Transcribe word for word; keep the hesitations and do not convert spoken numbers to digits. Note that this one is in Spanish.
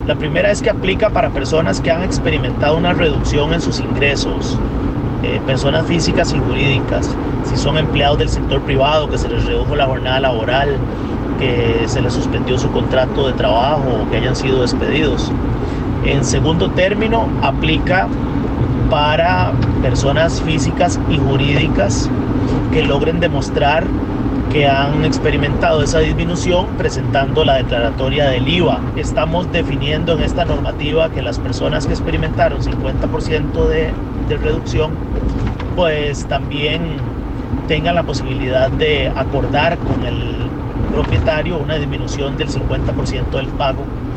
La primera es que aplica para personas que han experimentado una reducción en sus ingresos, eh, personas físicas y jurídicas, si son empleados del sector privado, que se les redujo la jornada laboral, que se les suspendió su contrato de trabajo o que hayan sido despedidos. En segundo término, aplica para personas físicas y jurídicas que logren demostrar que han experimentado esa disminución presentando la declaratoria del I V A. Estamos definiendo en esta normativa que las personas que experimentaron cincuenta por ciento de, de reducción, pues también tengan la posibilidad de acordar con el propietario una disminución del cincuenta por ciento del pago